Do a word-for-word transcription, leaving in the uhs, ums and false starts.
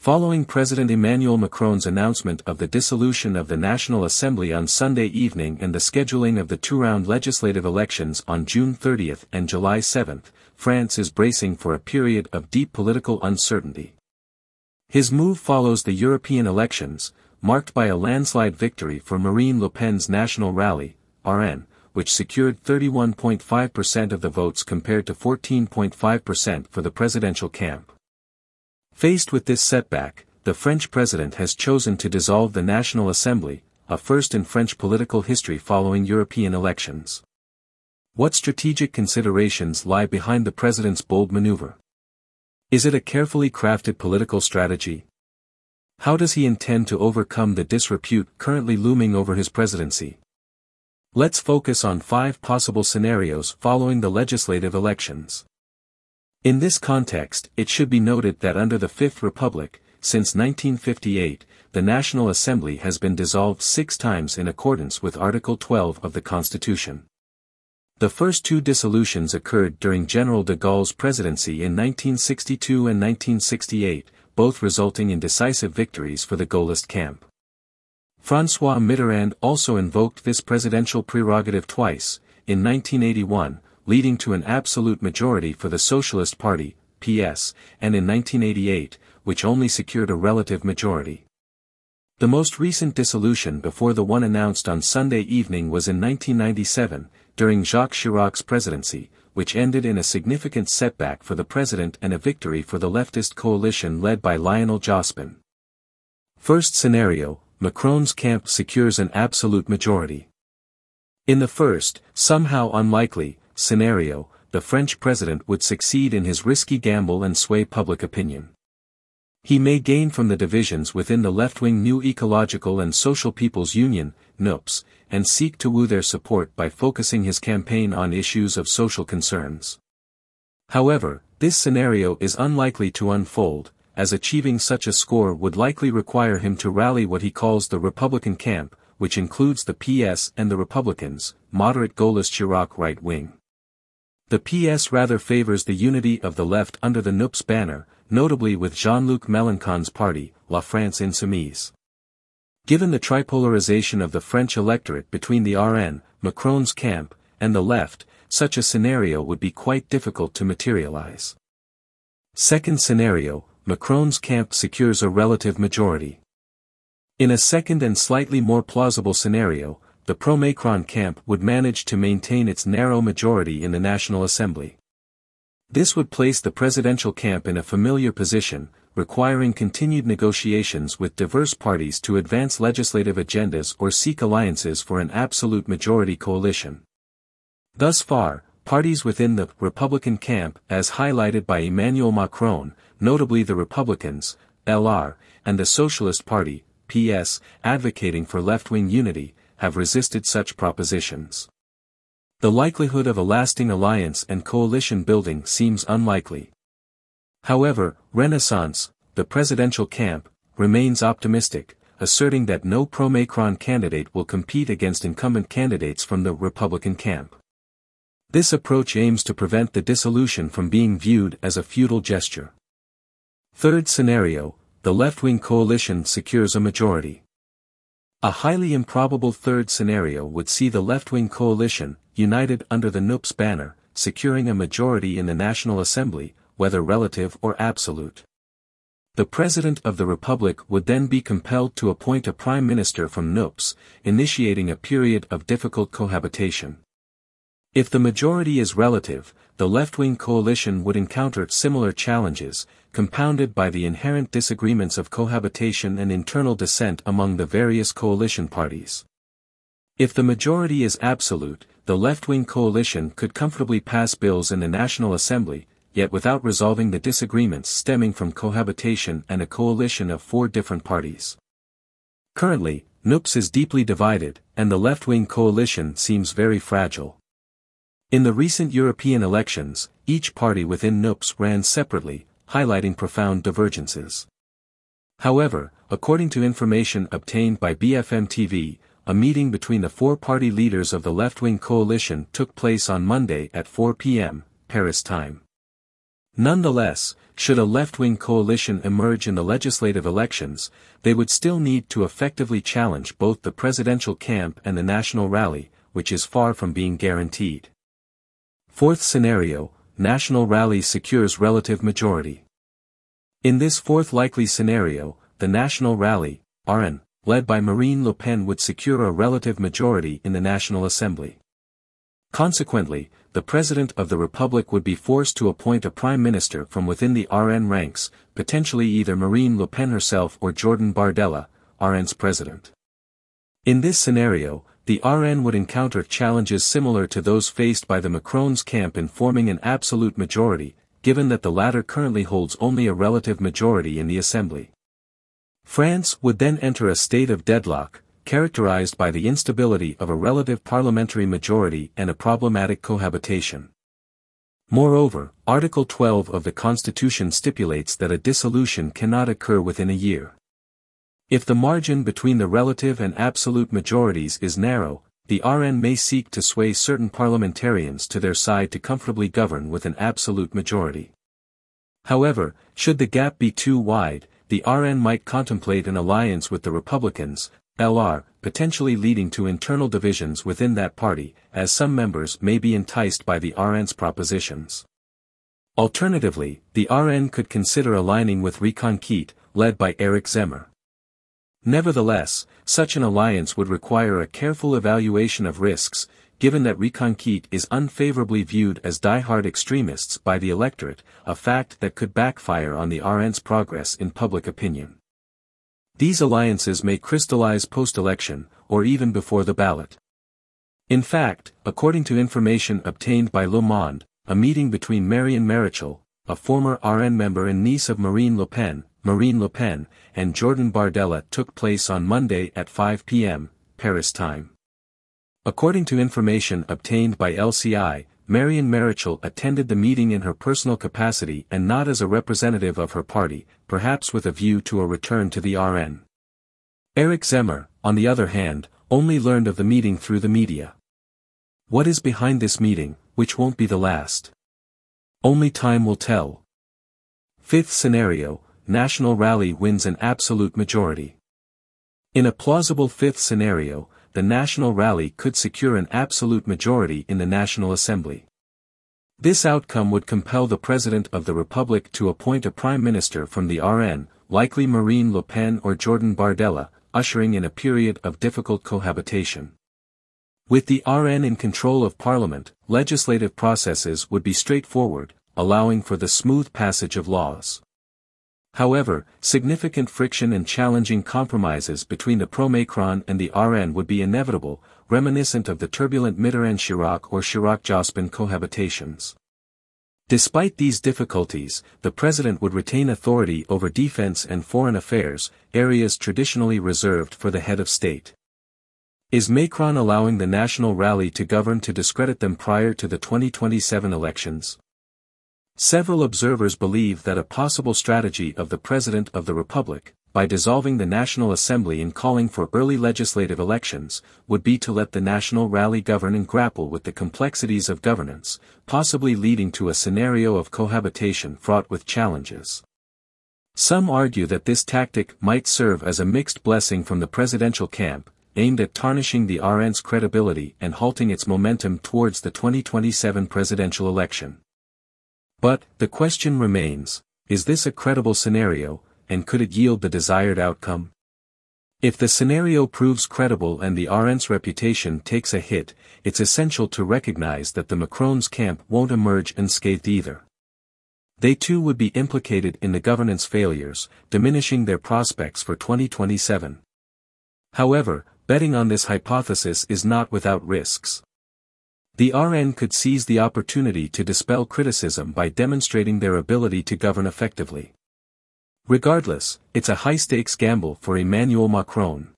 Following President Emmanuel Macron's announcement of the dissolution of the National Assembly on Sunday evening and the scheduling of the two-round legislative elections on June thirtieth and July seventh, France is bracing for a period of deep political uncertainty. His move follows the European elections, marked by a landslide victory for Marine Le Pen's National Rally, R N, which secured thirty-one point five percent of the votes compared to fourteen point five percent for the presidential camp. Faced with this setback, the French president has chosen to dissolve the National Assembly, a first in French political history following European elections. What strategic considerations lie behind the president's bold maneuver? Is it a carefully crafted political strategy? How does he intend to overcome the disrepute currently looming over his presidency? Let's focus on five possible scenarios following the legislative elections. In this context, it should be noted that under the Fifth Republic, since nineteen fifty-eight, the National Assembly has been dissolved six times in accordance with Article twelve of the Constitution. The first two dissolutions occurred during General de Gaulle's presidency in nineteen sixty-two and nineteen sixty-eight, both resulting in decisive victories for the Gaullist camp. François Mitterrand also invoked this presidential prerogative twice, in nineteen eighty-one, leading to an absolute majority for the Socialist Party, P S, and in nineteen eighty-eight, which only secured a relative majority. The most recent dissolution before the one announced on Sunday evening was in nineteen ninety-seven, during Jacques Chirac's presidency, which ended in a significant setback for the president and a victory for the leftist coalition led by Lionel Jospin. First scenario, Macron's camp secures an absolute majority. In the first, somehow unlikely, scenario, the French president would succeed in his risky gamble and sway public opinion. He may gain from the divisions within the left-wing New Ecological and Social People's Union, N U P S, and seek to woo their support by focusing his campaign on issues of social concerns. However, this scenario is unlikely to unfold, as achieving such a score would likely require him to rally what he calls the Republican camp, which includes the P S and the Republicans, moderate Gaullist Chirac right wing. The P S rather favors the unity of the left under the N U P S banner, notably with Jean-Luc Mélenchon's party, La France Insoumise. Given the tripolarization of the French electorate between the R N, Macron's camp, and the left, such a scenario would be quite difficult to materialize. Second scenario, Macron's camp secures a relative majority. In a second and slightly more plausible scenario, the pro-Macron camp would manage to maintain its narrow majority in the National Assembly. This would place the presidential camp in a familiar position, requiring continued negotiations with diverse parties to advance legislative agendas or seek alliances for an absolute majority coalition. Thus far, parties within the Republican camp, as highlighted by Emmanuel Macron, notably the Republicans, L R, and the Socialist Party, P S, advocating for left-wing unity, have resisted such propositions. The likelihood of a lasting alliance and coalition building seems unlikely. However, Renaissance, the presidential camp, remains optimistic, asserting that no pro-Macron candidate will compete against incumbent candidates from the Republican camp. This approach aims to prevent the dissolution from being viewed as a futile gesture. Third scenario, the left-wing coalition secures a majority. A highly improbable third scenario would see the left-wing coalition, united under the N U P S banner, securing a majority in the National Assembly, whether relative or absolute. The President of the Republic would then be compelled to appoint a Prime Minister from N U P S, initiating a period of difficult cohabitation. If the majority is relative, the left-wing coalition would encounter similar challenges, compounded by the inherent disagreements of cohabitation and internal dissent among the various coalition parties. If the majority is absolute, the left-wing coalition could comfortably pass bills in the National Assembly, yet without resolving the disagreements stemming from cohabitation and a coalition of four different parties. Currently, N U P S is deeply divided, and the left-wing coalition seems very fragile. In the recent European elections, each party within N U P S ran separately, highlighting profound divergences. However, according to information obtained by B F M T V, a meeting between the four party leaders of the left-wing coalition took place on Monday at four p m, Paris time. Nonetheless, should a left-wing coalition emerge in the legislative elections, they would still need to effectively challenge both the presidential camp and the national rally, which is far from being guaranteed. Fourth scenario, national rally secures relative majority. In this fourth likely scenario, the national rally, R N, led by Marine Le Pen would secure a relative majority in the National Assembly. Consequently, the President of the Republic would be forced to appoint a Prime Minister from within the R N ranks, potentially either Marine Le Pen herself or Jordan Bardella, R N's president. In this scenario, the R N would encounter challenges similar to those faced by the Macron's camp in forming an absolute majority, given that the latter currently holds only a relative majority in the Assembly. France would then enter a state of deadlock, characterized by the instability of a relative parliamentary majority and a problematic cohabitation. Moreover, Article twelve of the Constitution stipulates that a dissolution cannot occur within a year. If the margin between the relative and absolute majorities is narrow, the R N may seek to sway certain parliamentarians to their side to comfortably govern with an absolute majority. However, should the gap be too wide, the R N might contemplate an alliance with the Republicans, L R, potentially leading to internal divisions within that party, as some members may be enticed by the R N's propositions. Alternatively, the R N could consider aligning with Reconquête, led by Éric Zemmour. Nevertheless, such an alliance would require a careful evaluation of risks, given that Reconquête is unfavorably viewed as die-hard extremists by the electorate, a fact that could backfire on the R N's progress in public opinion. These alliances may crystallize post-election, or even before the ballot. In fact, according to information obtained by Le Monde, a meeting between Marion Maréchal, a former R N member and niece of Marine Le Pen, Marine Le Pen, and Jordan Bardella took place on Monday at five p m, Paris time. According to information obtained by L C I, Marion Maréchal attended the meeting in her personal capacity and not as a representative of her party, perhaps with a view to a return to the R N. Éric Zemmour, on the other hand, only learned of the meeting through the media. What is behind this meeting, which won't be the last? Only time will tell. Fifth scenario, national rally wins an absolute majority. In a plausible fifth scenario, the National Rally could secure an absolute majority in the National Assembly. This outcome would compel the President of the Republic to appoint a Prime Minister from the R N, likely Marine Le Pen or Jordan Bardella, ushering in a period of difficult cohabitation. With the R N in control of Parliament, legislative processes would be straightforward, allowing for the smooth passage of laws. However, significant friction and challenging compromises between the pro-Macron and the R N would be inevitable, reminiscent of the turbulent Mitterrand-Chirac or Chirac-Jospin cohabitations. Despite these difficulties, the president would retain authority over defense and foreign affairs, areas traditionally reserved for the head of state. Is Macron allowing the National Rally to govern to discredit them prior to the twenty twenty-seven elections? Several observers believe that a possible strategy of the President of the Republic, by dissolving the National Assembly and calling for early legislative elections, would be to let the National Rally govern and grapple with the complexities of governance, possibly leading to a scenario of cohabitation fraught with challenges. Some argue that this tactic might serve as a mixed blessing from the presidential camp, aimed at tarnishing the R N's credibility and halting its momentum towards the twenty twenty-seven presidential election. But, the question remains, is this a credible scenario, and could it yield the desired outcome? If the scenario proves credible and the R N's reputation takes a hit, it's essential to recognize that the Macron's camp won't emerge unscathed either. They too would be implicated in the governance failures, diminishing their prospects for twenty twenty-seven. However, betting on this hypothesis is not without risks. The R N could seize the opportunity to dispel criticism by demonstrating their ability to govern effectively. Regardless, it's a high-stakes gamble for Emmanuel Macron.